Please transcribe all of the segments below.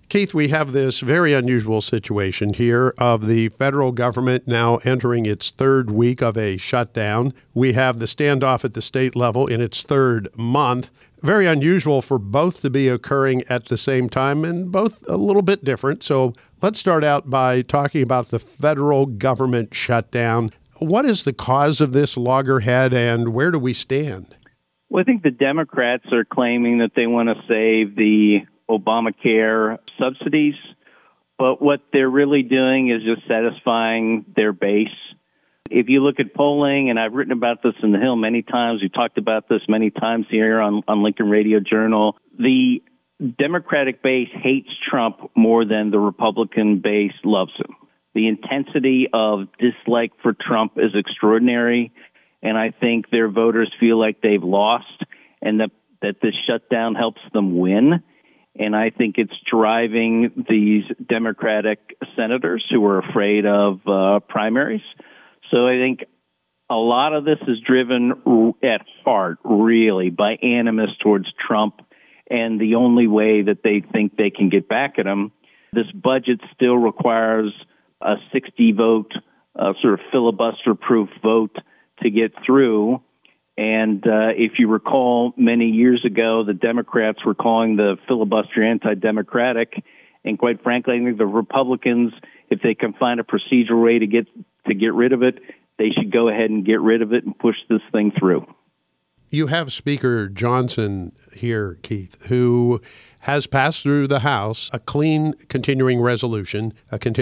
Keith, we have this very unusual situation here of the federal government now entering its third week of a shutdown. We have the standoff at the state level in its third month. Very unusual for both to be occurring at the same time and both a little bit different. So let's start out by talking about the federal government shutdown. What is the cause of this loggerhead and where do we stand? Well, I think the Democrats are claiming that they want to save the Obamacare subsidies, but what they're really doing is just satisfying their base. If you look at polling, and I've written about this in The Hill many times, we talked about this many times here on Lincoln Radio Journal, the Democratic base hates Trump more than the Republican base loves him. The intensity of dislike for Trump is extraordinary, and I think their voters feel like they've lost and that this shutdown helps them win. And I think it's driving these Democratic senators who are afraid of primaries. So I think a lot of this is driven at heart, really, by animus towards Trump and the only way that they think they can get back at him. This budget still requires a 60-vote, sort of filibuster-proof vote to get through. And if you recall, many years ago, the Democrats were calling the filibuster anti-democratic. And quite frankly, I think the Republicans, if they can find a procedural way to get rid of it, they should go ahead and get rid of it and push this thing through. You have Speaker Johnson here, Keith, who has passed through the House a clean continuing resolution,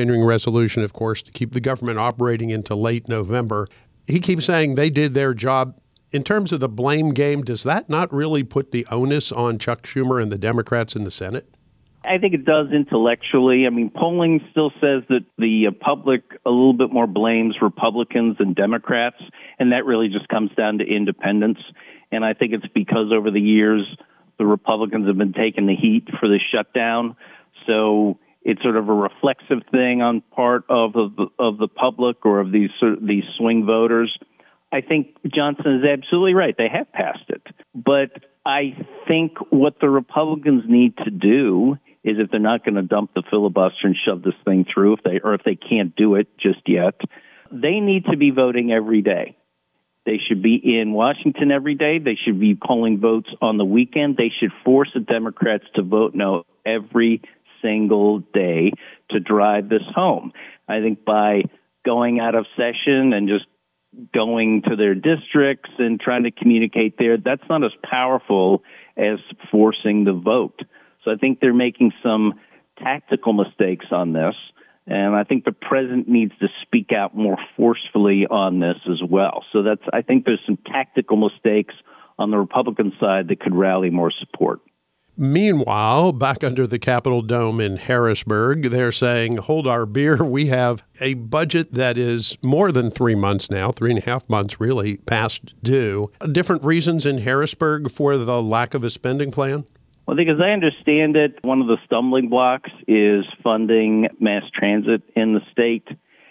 of course, to keep the government operating into late November. He keeps saying they did their job. In terms of the blame game, does that not really put the onus on Chuck Schumer and the Democrats in the Senate? I think it does intellectually. I mean, polling still says that the public a little bit more blames Republicans than Democrats, and that really just comes down to independence. And I think it's because over the years, the Republicans have been taking the heat for the shutdown. So it's sort of a reflexive thing on part of the public or of these swing voters. I think Johnson is absolutely right. They have passed it. But I think what the Republicans need to do is, if they're not going to dump the filibuster and shove this thing through, if they can't do it just yet, they need to be voting every day. They should be in Washington every day. They should be calling votes on the weekend. They should force the Democrats to vote no every single day to drive this home. I think by going out of session and just going to their districts and trying to communicate there, that's not as powerful as forcing the vote. So I think they're making some tactical mistakes on this, and I think the president needs to speak out more forcefully on this as well. So I think there's some tactical mistakes on the Republican side that could rally more support. Meanwhile, back under the Capitol Dome in Harrisburg, they're saying, hold our beer. We have a budget that is more than 3 months now, 3.5 months really, past due. Different reasons in Harrisburg for the lack of a spending plan? Well, I think as I understand it, one of the stumbling blocks is funding mass transit in the state.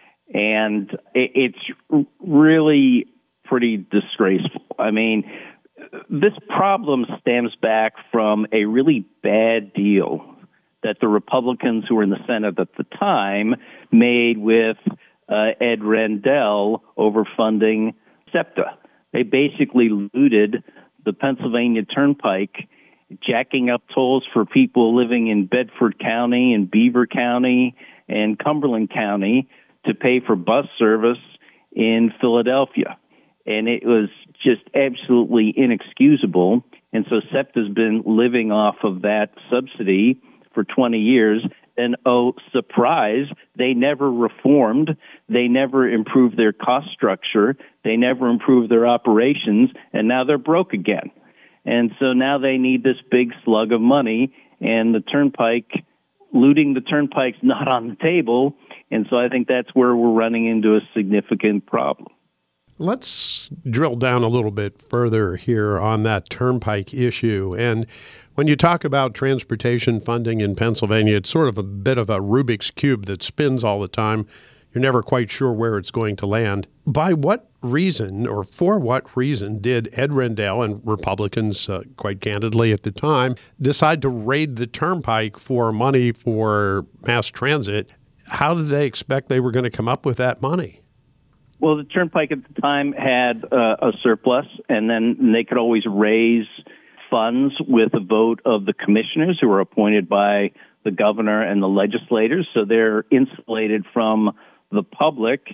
And it's really pretty disgraceful. I mean, this problem stems back from a really bad deal that the Republicans who were in the Senate at the time made with Ed Rendell over funding SEPTA. They basically looted the Pennsylvania Turnpike, jacking up tolls for people living in Bedford County and Beaver County and Cumberland County to pay for bus service in Philadelphia. And it was just absolutely inexcusable. And so SEPTA's been living off of that subsidy for 20 years. And oh, surprise, they never reformed. They never improved their cost structure. They never improved their operations. And now they're broke again. And so now they need this big slug of money. And looting the turnpike's not on the table. And so I think that's where we're running into a significant problem. Let's drill down a little bit further here on that turnpike issue. And when you talk about transportation funding in Pennsylvania, it's sort of a bit of a Rubik's Cube that spins all the time. you're never quite sure where it's going to land. By what reason, or for what reason, did Ed Rendell and Republicans, quite candidly at the time, decide to raid the turnpike for money for mass transit? How did they expect they were going to come up with that money? Well, the turnpike at the time had a surplus, and then they could always raise funds with a vote of the commissioners who were appointed by the governor and the legislators. So they're insulated from the public.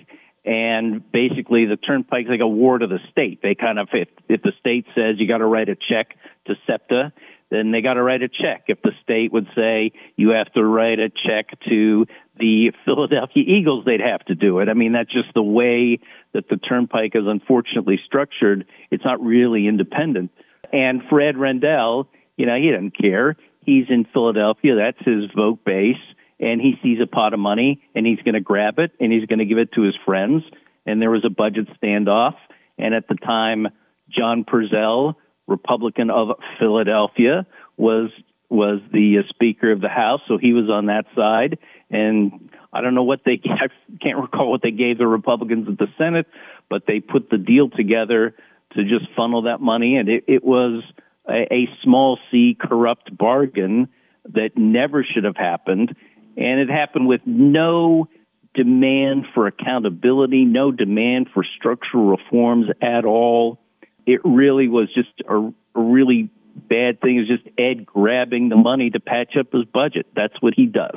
And basically, the turnpike's like a ward of the state. They kind of, if the state says you got to write a check to SEPTA, then they got to write a check. If the state would say you have to write a check to the Philadelphia Eagles, they'd have to do it. I mean, that's just the way that the turnpike is unfortunately structured. It's not really independent. And for Ed Rendell, he doesn't care. He's in Philadelphia. That's his vote base. And he sees a pot of money, and he's going to grab it, and he's going to give it to his friends. And there was a budget standoff. And at the time, John Purcell, Republican of Philadelphia, was the Speaker of the House, so he was on that side. And I don't know I can't recall what they gave the Republicans at the Senate, but they put the deal together to just funnel that money. And it was a small c corrupt bargain that never should have happened. And it happened with no demand for accountability, no demand for structural reforms at all. It really was just a really bad thing. It was just Ed grabbing the money to patch up his budget. That's what he does.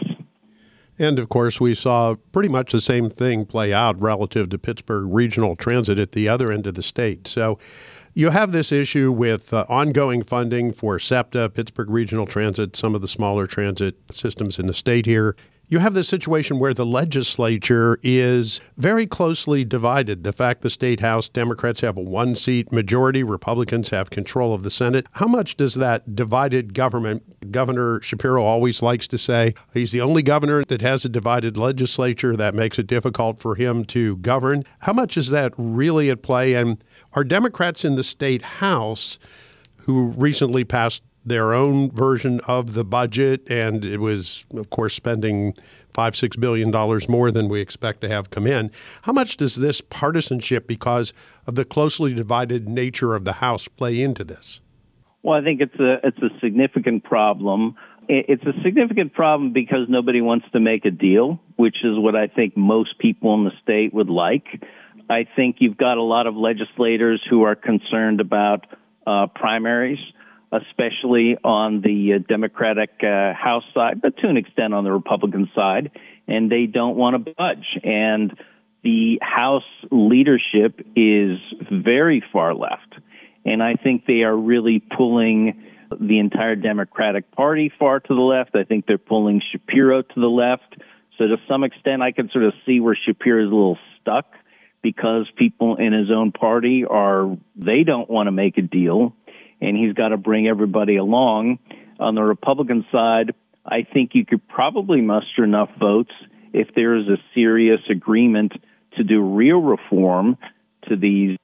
And, of course, we saw pretty much the same thing play out relative to Pittsburgh Regional Transit at the other end of the state. So you have this issue with ongoing funding for SEPTA, Pittsburgh Regional Transit, some of the smaller transit systems in the state here. You have this situation where the legislature is very closely divided. The fact the state house Democrats have a one-seat majority, Republicans have control of the Senate. How much does that divided government, Governor Shapiro always likes to say, he's the only governor that has a divided legislature. That makes it difficult for him to govern. How much is that really at play? And are Democrats in the state house, who recently passed their own version of the budget, and it was, of course, spending $5-6 billion more than we expect to have come in. How much does this partisanship, because of the closely divided nature of the House, play into this? Well, I think it's a significant problem. It's a significant problem because nobody wants to make a deal, which is what I think most people in the state would like. I think you've got a lot of legislators who are concerned about primaries, especially on the Democratic House side, but to an extent on the Republican side, and they don't want to budge. And the House leadership is very far left, and I think they are really pulling the entire Democratic Party far to the left. I think they're pulling Shapiro to the left. So to some extent, I can sort of see where Shapiro is a little stuck because people in his own party they don't want to make a deal, and he's got to bring everybody along. On the Republican side, I think you could probably muster enough votes if there is a serious agreement to do real reform to these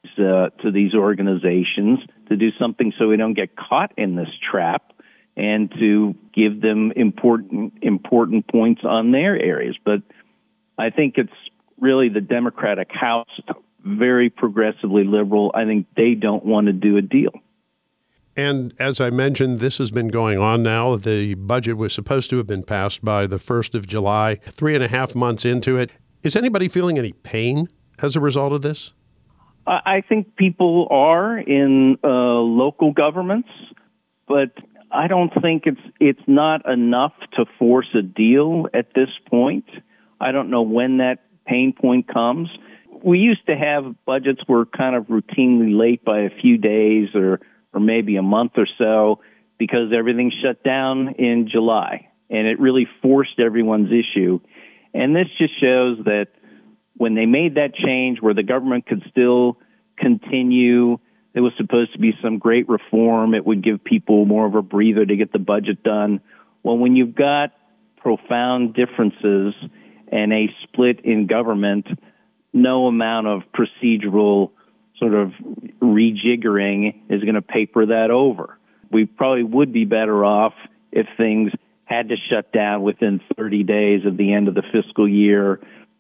organizations, to do something so we don't get caught in this trap, and to give them important points on their areas. But I think it's really the Democratic House, very progressively liberal. I think they don't want to do a deal. And as I mentioned, this has been going on now. The budget was supposed to have been passed by the 1st of July, 3.5 months into it. Is anybody feeling any pain as a result of this? I think people are in local governments, but I don't think it's not enough to force a deal at this point. I don't know when that pain point comes. We used to have budgets were kind of routinely late by a few days or maybe a month or so because everything shut down in July, and it really forced everyone's issue. And this just shows that when they made that change where the government could still continue, there was supposed to be some great reform. It would give people more of a breather to get the budget done. Well, when you've got profound differences and a split in government, no amount of procedural sort of rejiggering is going to paper that over. We probably would be better off if things had to shut down within 30 days of the end of the fiscal year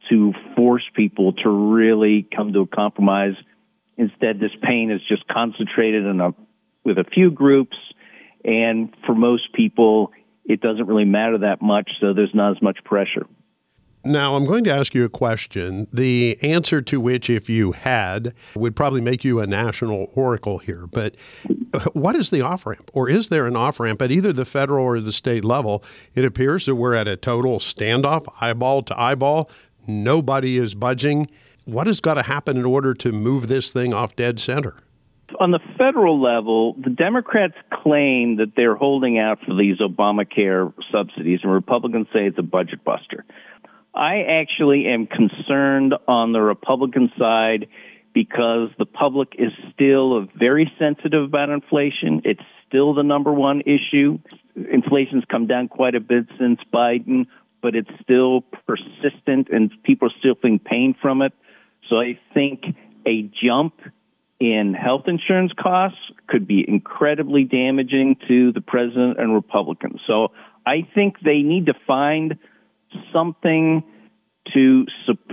to force people to really come to a compromise. Instead, this pain is just concentrated with a few groups, and for most people, it doesn't really matter that much, so there's not as much pressure. Now, I'm going to ask you a question, the answer to which, if you had, would probably make you a national oracle here. But what is the off-ramp? Or is there an off-ramp at either the federal or the state level? It appears that we're at a total standoff, eyeball to eyeball. Nobody is budging. What has got to happen in order to move this thing off dead center? On the federal level, the Democrats claim that they're holding out for these Obamacare subsidies, and Republicans say it's a budget buster. I actually am concerned on the Republican side because the public is still very sensitive about inflation. It's still the number one issue. Inflation's come down quite a bit since Biden, but it's still persistent and people are still feeling pain from it. So I think a jump in health insurance costs could be incredibly damaging to the president and Republicans. So I think they need to find something to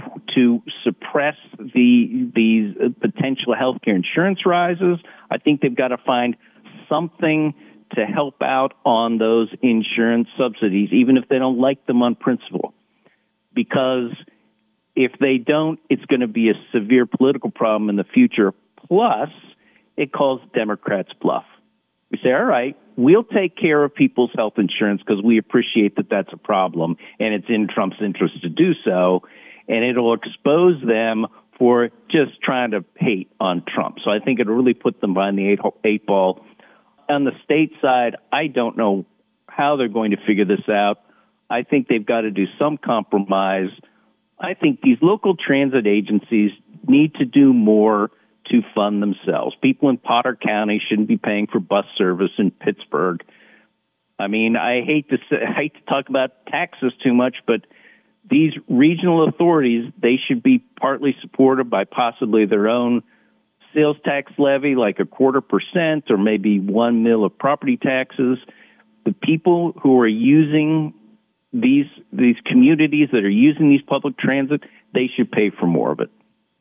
suppress these potential healthcare insurance rises. I think they've got to find something to help out on those insurance subsidies, even if they don't like them on principle. Because if they don't, it's going to be a severe political problem in the future. Plus, it calls Democrats bluff. We say, all right, we'll take care of people's health insurance because we appreciate that that's a problem and it's in Trump's interest to do so. And it'll expose them for just trying to hate on Trump. So I think it'll really put them behind the eight ball. On the state side, I don't know how they're going to figure this out. I think they've got to do some compromise. I think these local transit agencies need to do more to fund themselves. People in Potter County shouldn't be paying for bus service in Pittsburgh. I mean, I hate to talk about taxes too much, but these regional authorities, they should be partly supported by possibly their own sales tax levy, like 0.25% or maybe $1 million of property taxes. The people who are using these communities that are using these public transit, they should pay for more of it.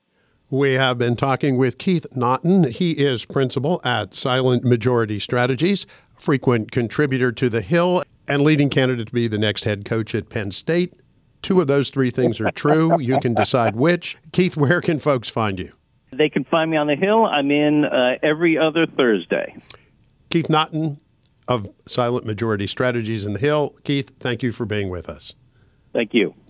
We have been talking with Keith Naughton. He is principal at Silent Majority Strategies, frequent contributor to The Hill, and leading candidate to be the next head coach at Penn State. Two of those three things are true. You can decide which. Keith, where can folks find you? They can find me on The Hill. I'm in every other Thursday. Keith Naughton of Silent Majority Strategies in The Hill. Keith, thank you for being with us. Thank you.